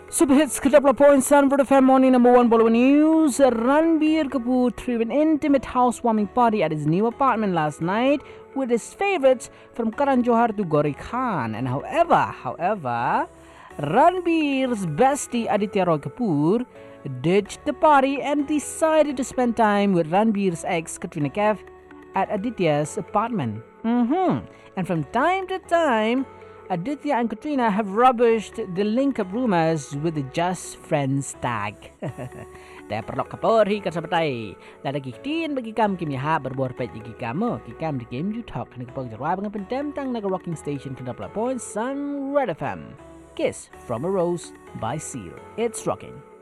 Super hits couple of points on for the FM morning number one Bollywood news. Ranbir Kapoor threw an intimate housewarming party at his new apartment last night with his favorites from Karan Johar to Gauri Khan. And however, Ranbir's bestie Aditya Roy Kapoor ditched the party and decided to spend time with Ranbir's ex Katrina Kaif at Aditya's apartment. And from time to time, Aditya and Katrina have rubbished the link-up rumors with the Just Friends tag. Dahil perlok kapori kasabay. Lalagi kitin bagi kam kimyaha berborpet jigi kamu. Kikam di game you talk. Nagpag jarwa bang pendemtang naga-rocking station kinapla point Sun Red FM. Kiss from a Rose by Seal. It's rocking.